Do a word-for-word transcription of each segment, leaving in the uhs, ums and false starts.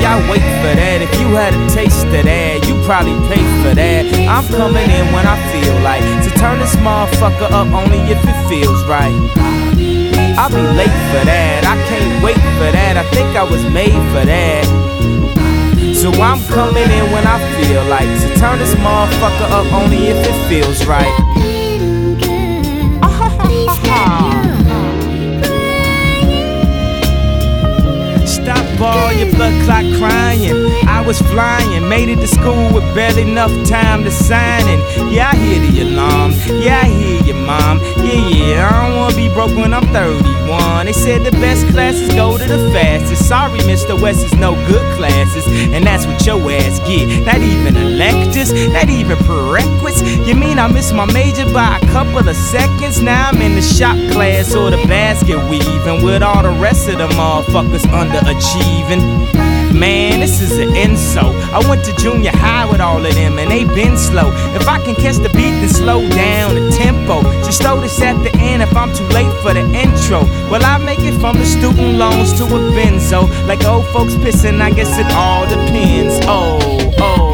I wait for that. If you had a taste of that, you probably pay for that. I'm coming in when I feel like to turn this motherfucker up only if it feels right. I'll be late for that, I can't wait for that. I think I was made for that. So I'm coming in when I feel like to turn this motherfucker up only if it feels right. Stop all your blood clot crying. I was flying, made it to school with barely enough time to sign in. Yeah, I hear the alarm. Yeah, I hear your mom. Yeah, yeah, I don't wanna be broke when I'm thirty-one. They said the best classes go to the fastest. Sorry, Mister West is no good classes, and that's what your ass get. Not even electives, not even prerequisites. You mean I missed my major by a couple of seconds? Now I'm in the shop class or the basket weaving with all the rest of the motherfuckers underachieving. Man, this is an insult. I went to junior high with all of them and they been slow. If I can catch the beat, then slow down the tempo. Just throw this at the end if I'm too late for the intro. Well, I make it from the student loans to a benzo. Like old folks pissing, I guess it all depends. Oh, oh.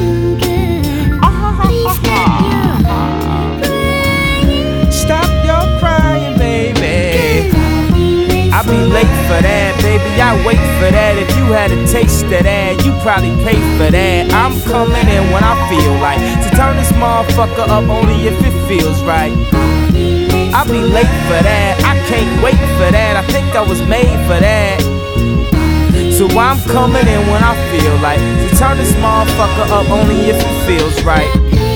Stop your crying, baby. I'll be late for that, baby, I wait for that. If you had a taste of that, you probably pay for that. I'm coming in when I feel like to turn this motherfucker up only if it feels right. I'll be late for that, I can't wait for that. I think I was made for that. So I'm coming in when I feel like to turn this motherfucker up only if it feels right.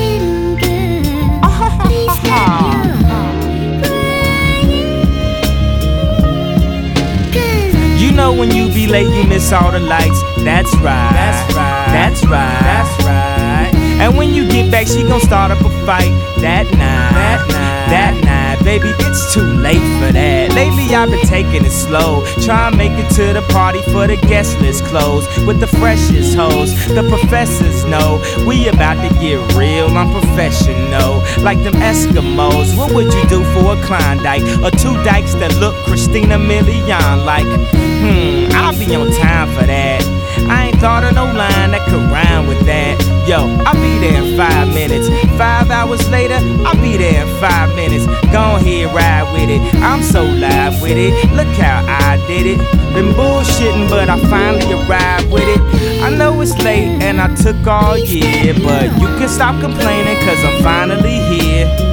You know when you be late, you miss all the lights. That's right. That's right. That's right. That's right. And when you get back, she gon' start up a fight. That night. That night. That night. Baby, it's too late for that. Lately I've been taking it slow, try and make it to the party for the guest list closed with the freshest hoes. The professors know we about to get real, I'm professional, like them Eskimos. What would you do for a Klondike or two dykes that look Christina Milian like? Hmm, I'll be on time for that. I ain't thought of no line that could rhyme with that. Yo, I'll be there in five minutes. Five hours later, I'll be there in five minutes. Go ahead, ride with it. I'm so live with it. Look how I did it. Been bullshitting, but I finally arrived with it. I know it's late and I took all year, but you can stop complaining, cause I'm finally here.